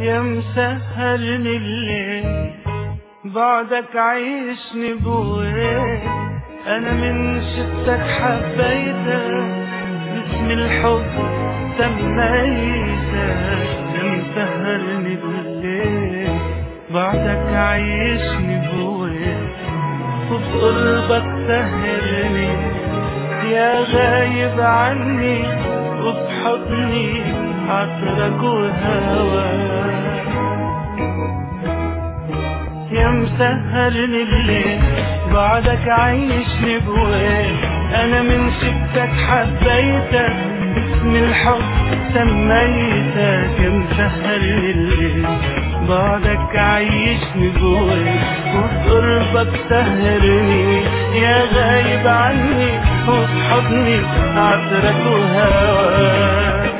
يا مسهرني الليل بعدك عيشني بويل. انا من شفتك حبيتك باسم الحب سميتك. يا مسهرني الليل بعدك عيشني بويل، وبقربك سهرني يا غايب عني، وبحضني عطرك وهواك. يا مسهرني الليل بعدك عيشني بويل. انا من شفتك حبيتك باسم الحب سميتك. يا مسهرني الليل بعدك عيشني بويل، وبقربك سهرني يا غايب عني، وبحضني عطرك وهواك.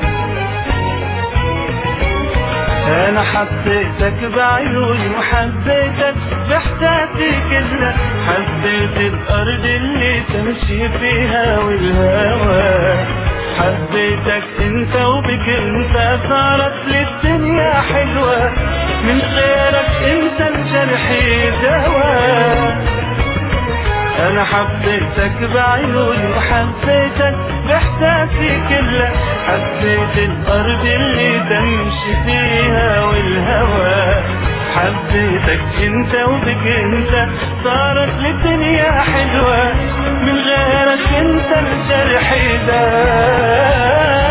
انا حبيتك بعيوني وحبيتك باحساسي كله، حبيت الارض اللي تمشي فيها والهوى. حبيتك انت وبك انت صارت للدنيا حلوة، من غيرك انت الجرح دواء. انا حبيتك بعيوني وحبيتك باحساسي كله، حبيت الارض اللي تمشي فيها والهوى. حبيتك انت وبك انت صارت للدنيا حلوة، من غيرك انت الجرح دواء.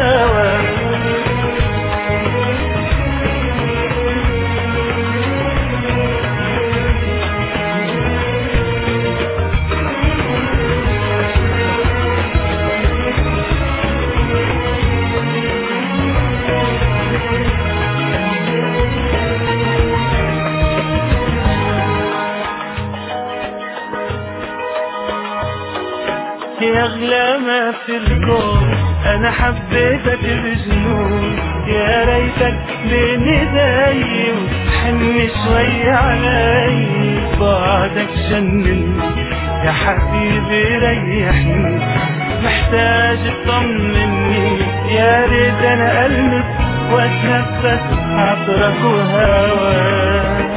يا أغلى ما في الكون أنا حبيتك بجنون. يا ريتك بين ايدي وتحن شوي علي، بعدك جنني يا حبيبي ريحني، محتاج تطمني. يا ريت أنا ألمس وأتنفس عطرك وهواك.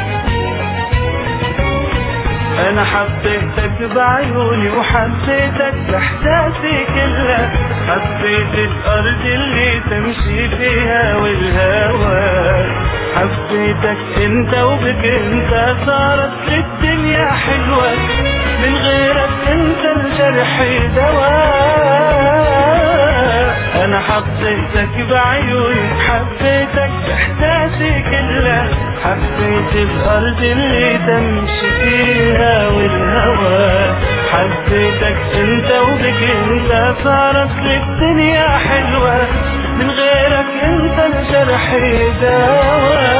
انا حبيتك بعيوني وحبيتك باحساسي كله، حبيت الارض اللي تمشي فيها والهوى. حبيتك انت وبك انت صارت للدنيا حلوة، من غيرك انت الجرح دواء. انا حبيتك بعيوني حبيتك باحساسي كله، حبيت الارض اللي تمشي فيها والهوى. حبيتك انت وبك انت صارت للدنيا حلوة، من غيرك انت الجرح دواء.